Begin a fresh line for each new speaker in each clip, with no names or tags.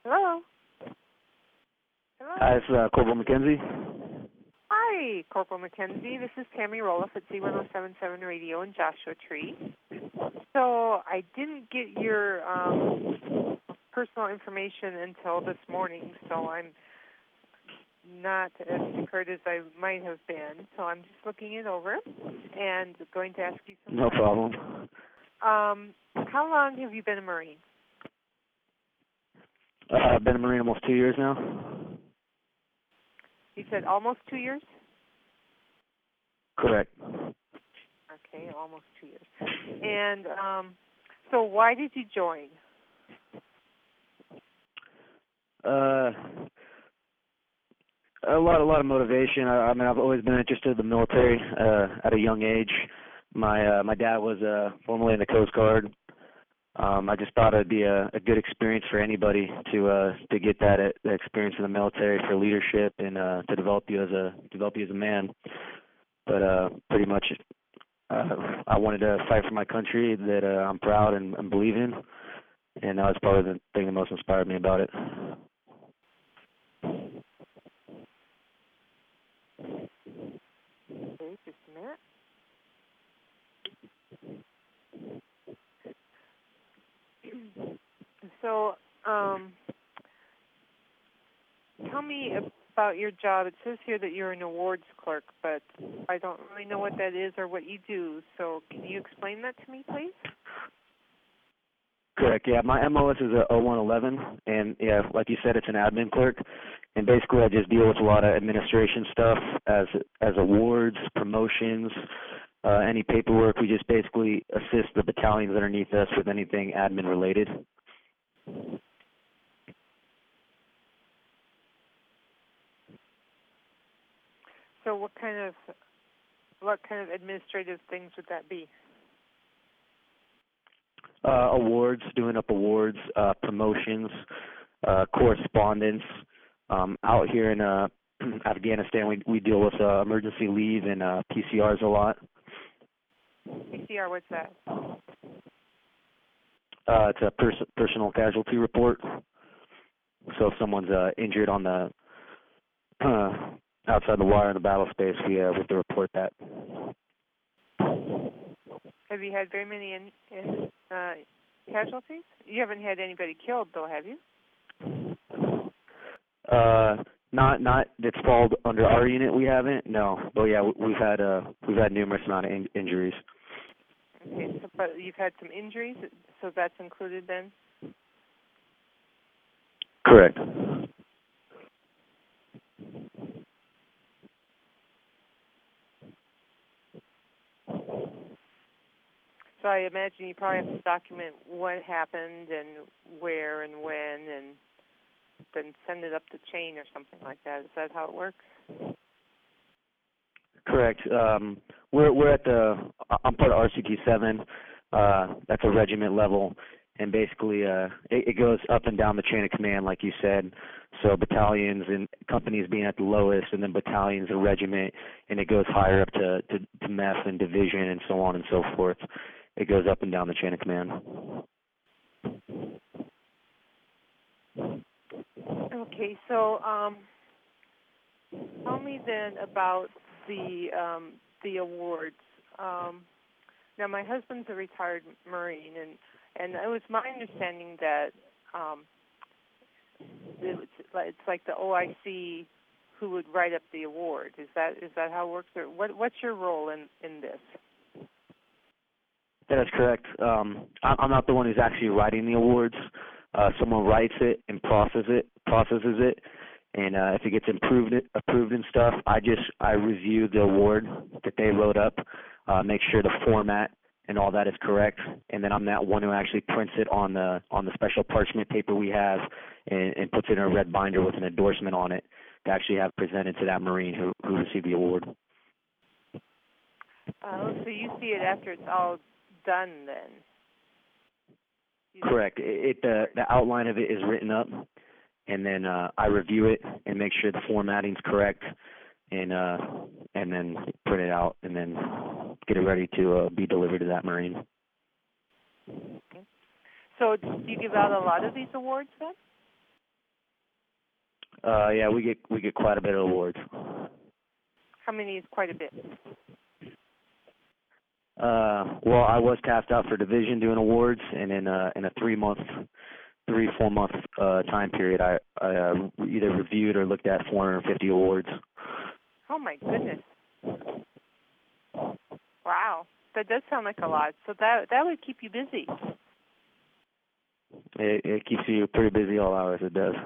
Hello? Hello?
Hi, it's Corporal McKenzie.
Hi, Corporal McKenzie. This is Tammy Roloff at Z1077 Radio in Joshua Tree. So I didn't get your personal information until this morning, so I'm not as prepared as I might have been. So I'm just looking it over and going to ask you some
No problem.
How long have you been a Marine?
I've been a Marine almost 2 years now.
You said almost 2 years?
Correct.
Okay, almost 2 years. And so why did you join?
A lot of motivation. I mean, I've always been interested in the military at a young age. My dad was formerly in the Coast Guard. I just thought it'd be a good experience for anybody to get that experience in the military for leadership and to develop you as a man. But pretty much, I wanted to fight for my country that I'm proud and believe in, and that was probably the thing that most inspired me about it.
Okay, just a minute. So, tell me about your job. It says here that you're an awards clerk, but I don't really know what that is or what you do. So, can you explain that to me, please?
Correct. Yeah, my MOS is a 0111, and yeah, like you said, it's an admin clerk, and basically I just deal with a lot of administration stuff as awards, promotions, any paperwork. We just basically assist the battalions underneath us with anything admin related.
So, what kind of administrative things would that be?
Awards, doing up awards, promotions, correspondence. Out here in Afghanistan, we deal with emergency leave and PCRs a lot.
PCR, what's that?
It's a personal casualty report. So if someone's injured on the outside the wire in the battle space, we have to report that.
Have you had very many casualties? You haven't had anybody killed, though, have you?
Not that's falls under our unit. We haven't. No, but yeah, we've had numerous amount of injuries.
Okay, so, but you've had some injuries, so that's included then?
Correct.
So I imagine you probably have to document what happened and where and when, and then send it up the chain or something like that. Is that how it works?
Correct. We're at I'm part of RCT-7. That's a regiment level, and basically it goes up and down the chain of command, like you said. So battalions and companies being at the lowest, and then battalions and regiment, and it goes higher up to MEF and division and so on and so forth. It goes up and down the chain of command.
Okay, so tell me then about the awards. Now, my husband's a retired Marine, and it was my understanding that it's like the OIC who would write up the award. Is that how it works? Or what's your role in this?
That is correct. I'm not the one who's actually writing the awards. Someone writes it and processes it, and if it gets approved and stuff, I review the award that they wrote up, make sure the format and all that is correct, and then I'm that one who actually prints it on the special parchment paper we have and puts it in a red binder with an endorsement on it to actually have presented to that Marine who received the award.
So you see it after it's all done then?
Correct. The outline of it is written up, and then I review it and make sure the formatting's correct, and then print it out, and then get it ready to be delivered to that Marine.
Okay. So do you give out a lot of these awards then?
Yeah, we get quite a bit of awards.
How many is quite a bit?
Well, I was tasked out for division doing awards, and in a 4 month time period, I either reviewed or looked at 450 awards.
Oh my goodness! Wow, that does sound like a lot. So that would keep you busy.
It keeps you pretty busy all hours. It does.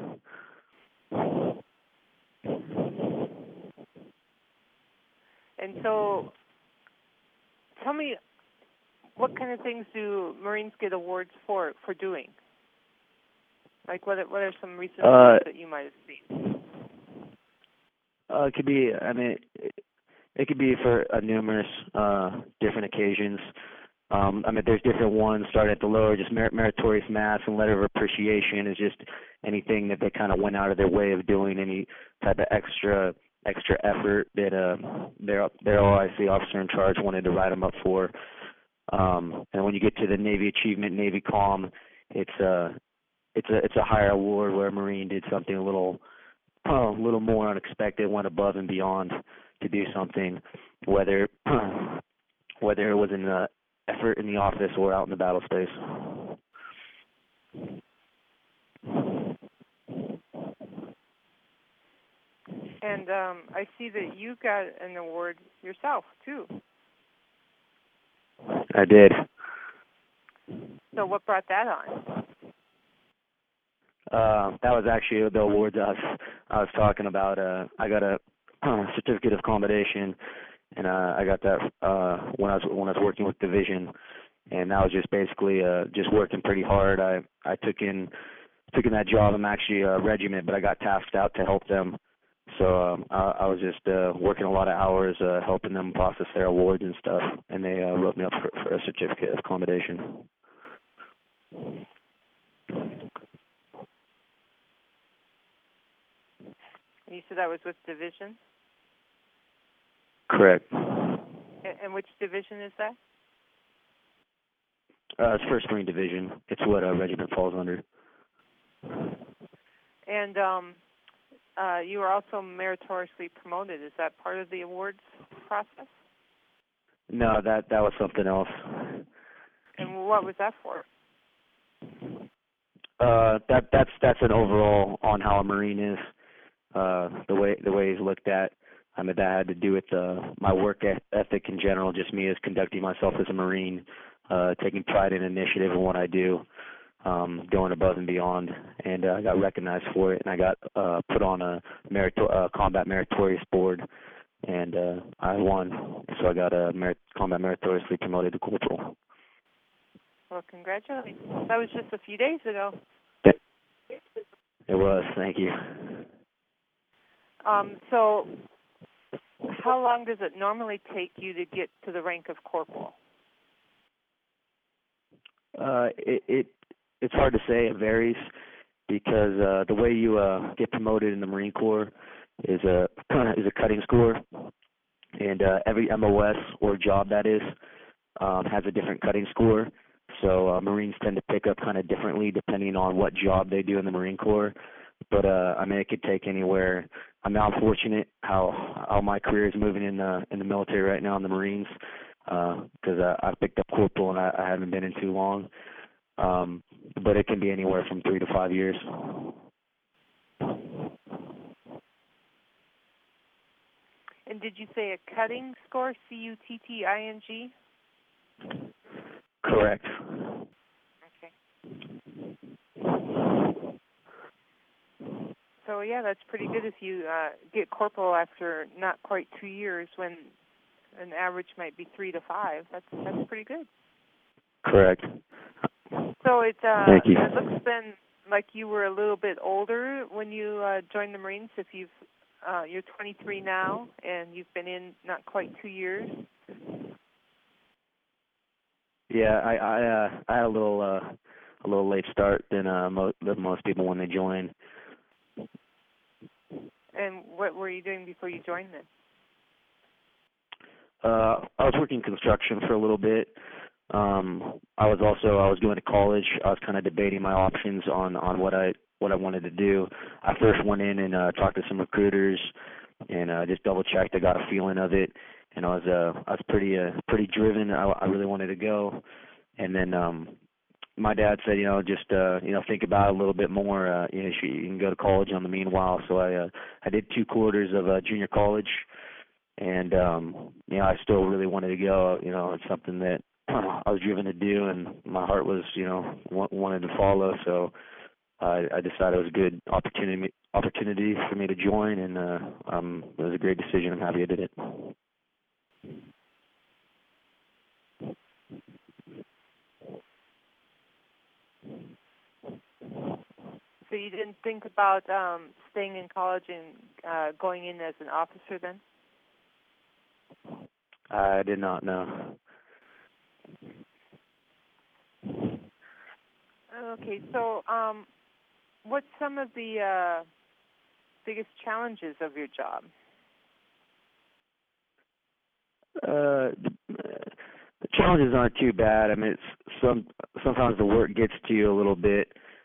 And so, tell me, what kind of things do Marines get awards for doing? Like, what are some recent awards that you might have seen?
It could be. I mean, it could be for numerous different occasions. I mean, there's different ones. Start at the lower, just meritorious mass and letter of appreciation is just anything that they kind of went out of their way of doing, any type of extra effort that their OIC officer in charge wanted to write them up for. And when you get to the Navy Achievement, Navy Com, it's a higher award where a Marine did something a little more unexpected, went above and beyond to do something, whether it was an effort in the office or out in the battle space.
And I see that you got an award yourself, too.
I did.
So what brought that on?
That was actually the awards I was talking about. I got a certificate of commendation, and I got that when I was working with division, and that was just basically just working pretty hard. I took in that job. I'm actually a regiment, but I got tasked out to help them. So I was just working a lot of hours helping them process their awards and stuff, and they wrote me up for a certificate of commendation.
And you said that was with division?
Correct.
And which division is that?
It's 1st Marine Division. It's what a regiment falls under.
And you were also meritoriously promoted. Is that part of the awards process?
No, that was something else.
And what was that for?
That's an overall on how a Marine is. The way he's looked at. I mean, that had to do with my work ethic in general, just me as conducting myself as a Marine, taking pride in initiative in what I do, going above and beyond, and I got recognized for it, and I got put on a combat meritorious board, and I won, so I got combat meritoriously promoted to corporal.
Well, congratulations. That was just a few days ago.
It was, thank you.
So how long does it normally take you to get to the rank of corporal?
It's hard to say. It varies because the way you get promoted in the Marine Corps is a cutting score, and every MOS or job that is has a different cutting score. So Marines tend to pick up kind of differently depending on what job they do in the Marine Corps. But I mean, it could take anywhere. I'm fortunate how my career is moving in the military right now in the Marines, because I picked up corporal and I haven't been in too long. But it can be anywhere from 3 to 5 years.
And did you say a cutting score? CUTTING?
Correct.
Okay. So yeah, that's pretty good if you get corporal after not quite 2 years, when an average might be 3 to 5. That's pretty good.
Correct.
So it
Thank you.
It looks then like you were a little bit older when you joined the Marines. If you're 23 now and you've been in not quite 2 years.
Yeah, I had a little late start than most people when they join.
And what were you doing before you joined then?
I was working construction for a little bit. I was going to college. I was kind of debating my options on what I wanted to do. I first went in and talked to some recruiters and just double checked. I got a feeling of it, and I was pretty driven. I really wanted to go, and then my dad said, just think about it a little bit more. You can go to college on the meanwhile. So I did 2 quarters of junior college, and I still really wanted to go. It's something that I was driven to do, and my heart was wanted to follow. So I decided it was a good opportunity for me to join, and it was a great decision. I'm happy I did it.
So you didn't think about staying in college and going in as an officer then?
I did not know.
Okay, so what's some of the biggest challenges of your job?
The challenges aren't too bad. I mean, sometimes the work gets to you a little bit,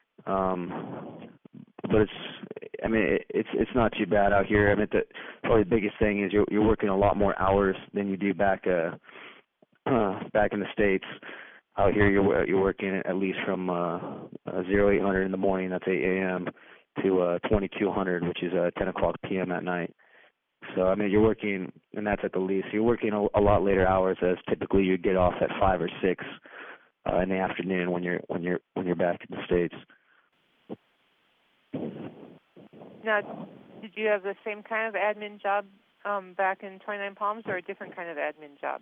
but it's not too bad out here. I mean, probably the biggest thing is you're working a lot more hours than you do back in the States. Out here, you're working at least from 0800 in the morning, that's 8 a.m., to 2200, which is 10 o'clock p.m. at night. So I mean, you're working, and that's at the least. You're working a lot later hours, as typically you get off at 5 or 6 in the afternoon when you're back in the States.
Now, did you have the same kind of admin job back in 29 Palms, or a different kind of admin job?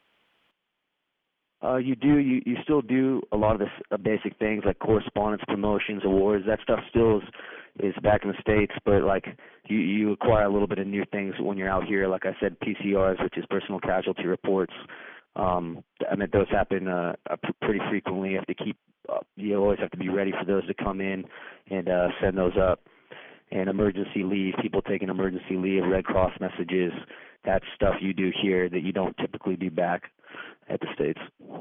You do. You still do a lot of the basic things like correspondence, promotions, awards. That stuff still is back in the States, but like you acquire a little bit of new things when you're out here. Like I said, PCRs, which is personal casualty reports. I mean, those happen pretty frequently. You have to keep. You always have to be ready for those to come in and send those up. And emergency leave, people taking emergency leave, Red Cross messages. That's stuff you do here that you don't typically do back at the States.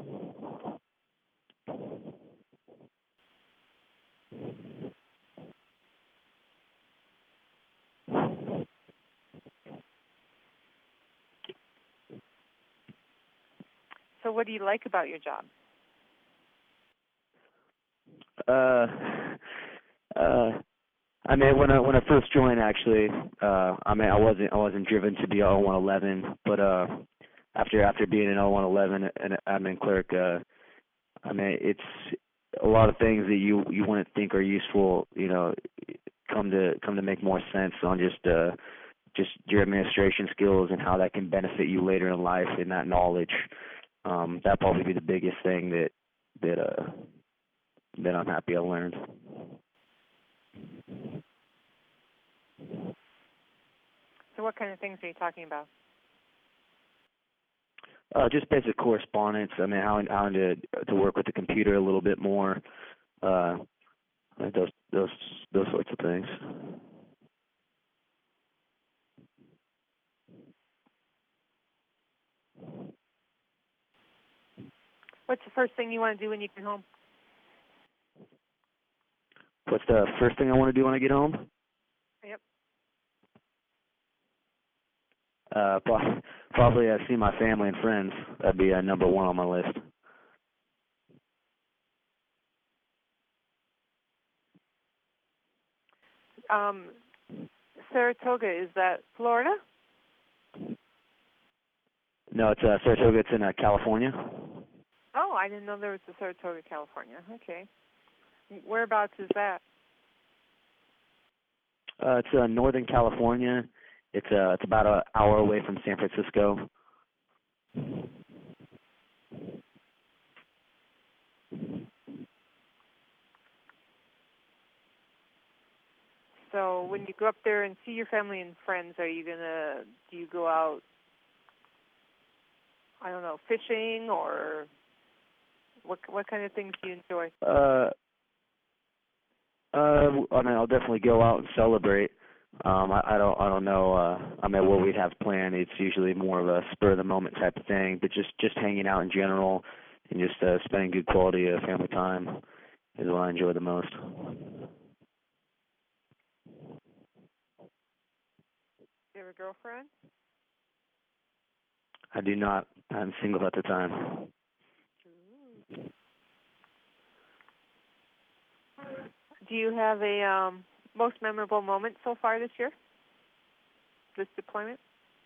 So what do you like about your job?
I mean, when I first joined, actually, I mean, I wasn't driven to be an O111, but after being an O111 and admin clerk, I mean, it's a lot of things that you wouldn't think are useful, come to make more sense on just your administration skills and how that can benefit you later in life, and that knowledge. That'd probably be the biggest thing that I'm happy I learned.
So what kind of things are you talking about?
Just basic correspondence. I mean, how to work with the computer a little bit more. Those sorts of things.
What's the first thing you want to do when you get home?
What's the first thing I want to do when I get home?
Yep.
Probably see my family and friends. That'd be number one on my list.
Saratoga, is that Florida?
No, it's Saratoga. It's in California.
Oh, I didn't know there was a Saratoga, California. Okay. Whereabouts is that?
It's Northern California. It's about an hour away from San Francisco.
So when you go up there and see your family and friends, do you go out, I don't know, fishing, or what kind of things do you enjoy?
I mean, I'll definitely go out and celebrate. I don't know. I mean, what we'd have planned. It's usually more of a spur of the moment type of thing, but just hanging out in general, and just spending good quality family time is what I enjoy the most.
You have a girlfriend?
I do not. I'm single at the time.
Ooh. Do you have a most memorable moment so far this year? This deployment?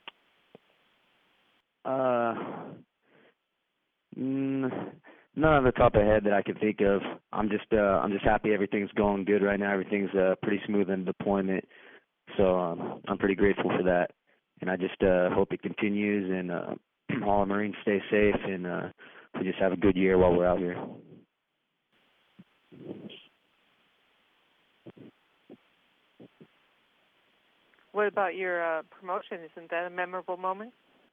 None on the top of the head that I can think of. I'm just happy everything's going good right now. Everything's pretty smooth in deployment, so I'm pretty grateful for that. And I just hope it continues, and all our Marines stay safe, and we just have a good year while we're out here.
What about your promotion? Isn't that a memorable moment?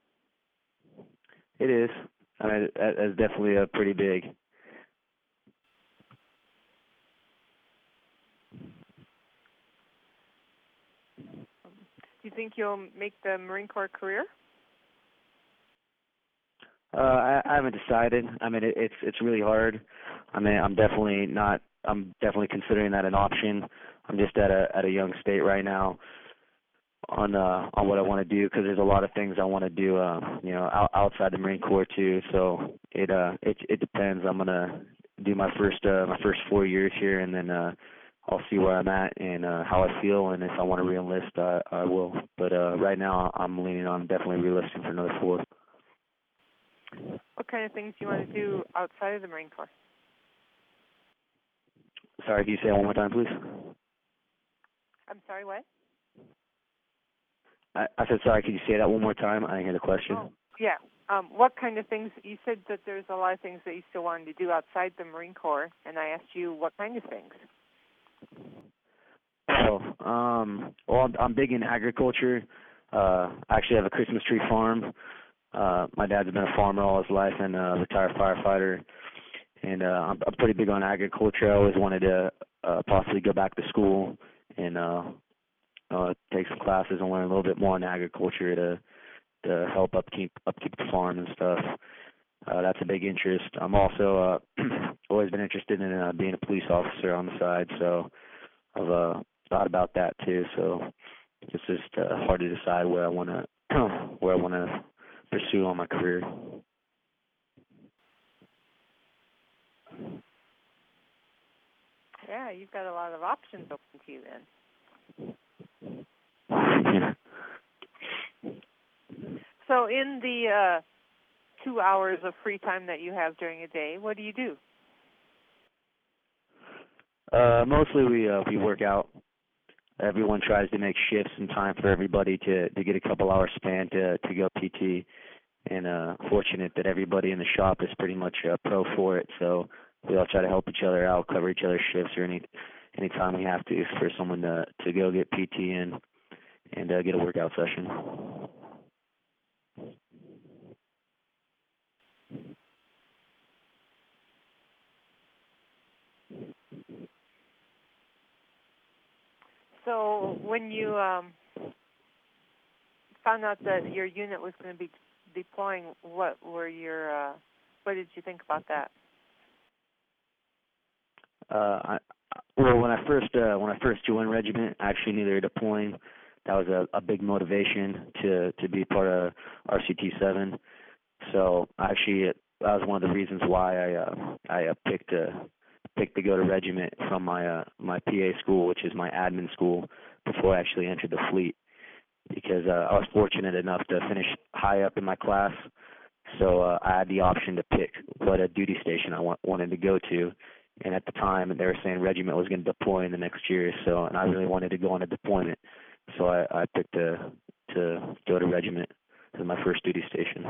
It is. I mean, that's definitely pretty big.
Do you think you'll make the Marine Corps career?
I haven't decided. I mean, it's really hard. I mean, I'm definitely considering that an option. I'm just at a young state right now on what I want to do, because there's a lot of things I want to do, outside the Marine Corps too. So it depends. I'm gonna do my first 4 years here, and then I'll see where I'm at and how I feel, and if I want to re-enlist, I will. But right now, I'm leaning on definitely re-enlisting for another 4.
What kind of things do you want to do outside of the Marine Corps?
Sorry, can you say that one more time, please?
I'm sorry, what?
I said, sorry, could you say that one more time? I didn't hear the question.
Oh, yeah. What kind of things? You said that there's a lot of things that you still wanted to do outside the Marine Corps, and I asked you what kind of things.
Well, I'm big in agriculture. I actually have a Christmas tree farm. My dad's been a farmer all his life and a retired firefighter, and I'm pretty big on agriculture. I always wanted to possibly go back to school and take some classes and learn a little bit more on agriculture to help upkeep the farm and stuff. That's a big interest. I'm also always been interested in being a police officer on the side, so I've thought about that too. So it's just hard to decide where I want to pursue on my career.
Yeah, you've got a lot of options open to you then. So in the 2 hours of free time that you have during a day, what do you do?
Mostly we work out. Everyone tries to make shifts and time for everybody to get a couple hours span to go PT. And fortunate that everybody in the shop is pretty much pro for it. So we all try to help each other out, cover each other's shifts, or any time we have to for someone to go get PT in and get a workout session.
So when you found out that your unit was going to be deploying, what did you think about that?
Well, when I first joined regiment, I actually knew they were deploying. That was a big motivation to be part of RCT 7. So actually, that was one of the reasons why I picked to go to regiment from my PA school, which is my admin school, before I actually entered the fleet, because I was fortunate enough to finish high up in my class. So I had the option to pick what a duty station I wanted to go to. And at the time, they were saying regiment was going to deploy in the next year, and I really wanted to go on a deployment. So I picked to go to regiment as my first duty station.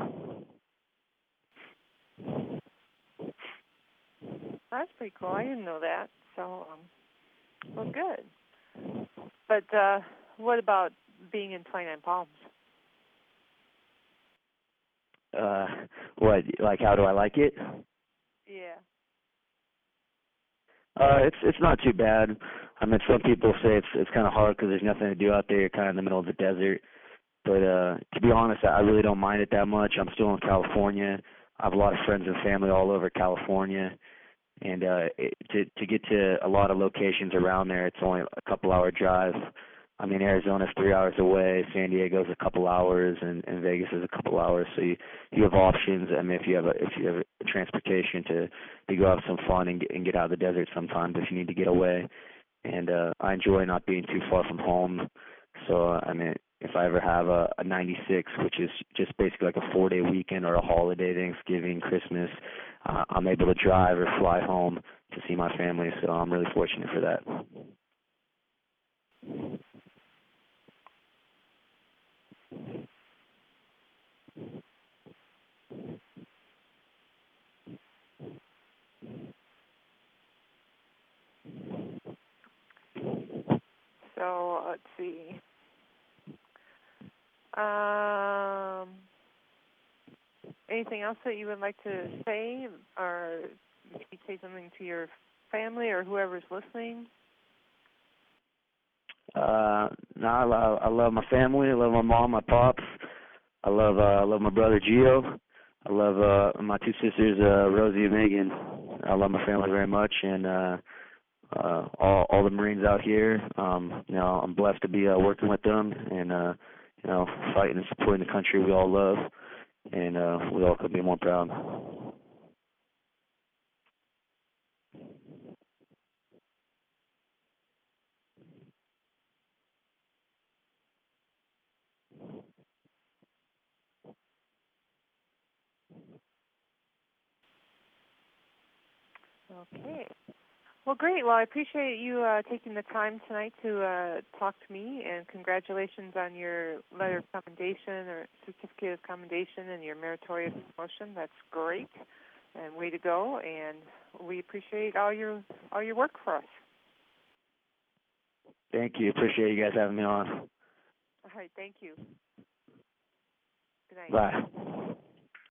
That's pretty cool. I didn't know that. So, well, good. But what about being in 29 Palms?
What? Like, how do I like it?
Yeah.
It's not too bad. I mean, some people say it's kind of hard because there's nothing to do out there. You're kind of in the middle of the desert. But to be honest, I really don't mind it that much. I'm still in California. I have a lot of friends and family all over California, and to get to a lot of locations around there, it's only a couple hour drive. I mean, Arizona's 3 hours away, San Diego's a couple hours, and Vegas is a couple hours. So you have options. I mean, if you have transportation to go have some fun and get out of the desert sometimes if you need to get away. And I enjoy not being too far from home. So I mean, if I ever have a 96, which is just basically like a 4-day weekend or a holiday, Thanksgiving, Christmas, I'm able to drive or fly home to see my family. So I'm really fortunate for that.
So let's see. Anything else that you would like to say, or maybe say something to your family or whoever's listening?
No, I love my family. I love my mom, my pops. I love my brother Gio. I love my two sisters, Rosie and Megan. I love my family very much, and all the Marines out here. I'm blessed to be working with them, and fighting and supporting the country we all love, and we all could be more proud.
Okay. Well, great. Well, I appreciate you taking the time tonight to talk to me, and congratulations on your letter of commendation or certificate of commendation and your meritorious promotion. That's great, and way to go. And we appreciate all your work for us.
Thank you. Appreciate you guys having me on.
All right. Thank you. Good night.
Bye.